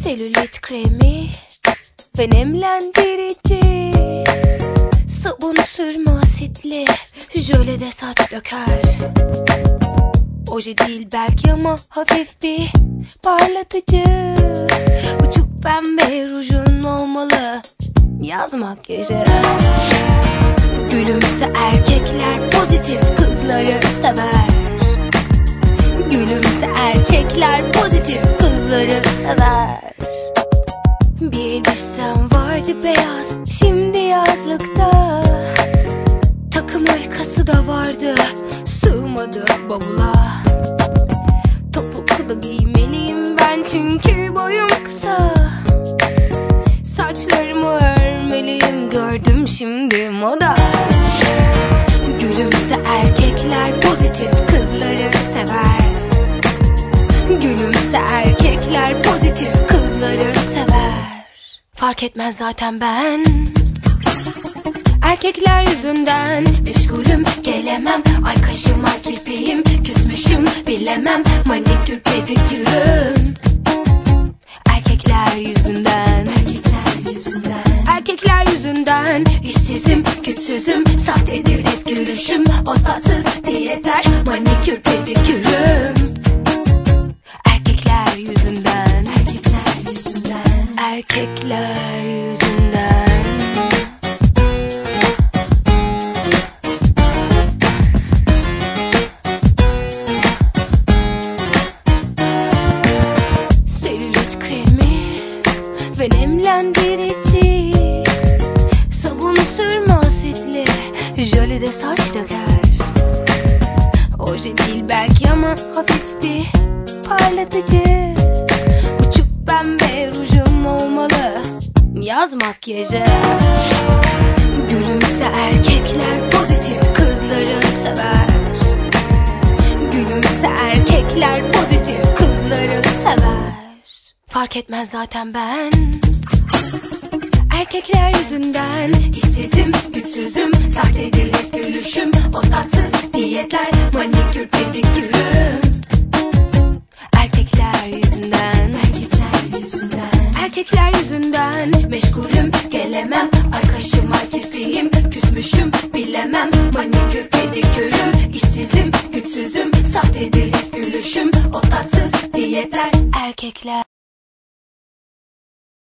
Selülit kremi ve nemlendirici, sabun sürme asitli, jölede saç döker. Oje değil belki ama hafif bir parlatıcı. Uçuk pembe rujun olmalı, yaz makyajı. Gülümse erkekler pozitif kızları sever. Gülümse erkekler pozitif kızları sever. Bir elbisem vardı beyaz, şimdi yazlıkta. Takım hırkası da vardı, sığmadı bavula. Topuklu giymeliyim ben çünkü boyum kısa. Saçlarımı örmeliyim, gördüm şimdi moda. Gülümse erkekler pozitif kızları sever. Gülümse erkekler pozitif kızları sever. Fark etmez zaten ben erkekler yüzünden meşgulüm, gelemem. Ay kaşıma kirpiğim, küsmüşüm bilemem. Manikür pedikürüm erkekler yüzünden. Erkekler yüzünden işsizim, güçsüzüm, sahtedir hep gülüşüm. O tatsız diyetler, manikür pedikürüm erkekler yüzünden. Erkekler yüzünden. Erkekler yüzünden. Selülit kremi ve nemlendirici, sabun sürme asitli, jölede saç döker. Oje değil belki ama hafif bir parlatıcı. Uçuk pembe rujum olmalı, yaz makyajı. Gülümse erkekler pozitif kızları sever. Gülümse erkekler pozitif kızları sever. Fark etmez zaten ben erkekler yüzünden işsizim, güçsüzüm, sahtedir hep gülüşüm. O tatsız diyetler, manikür pedikürüm erkekler yüzünden. Erkekler yüzünden. Erkekler yüzünden meşgulüm, gelemem. Ay kaşıma kirpiğim, küsmüşüm bilemem. Manikür pedikürüm, işsizim, güçsüzüm, sahtedir hep gülüşüm. O tatsız diyetler erkekler.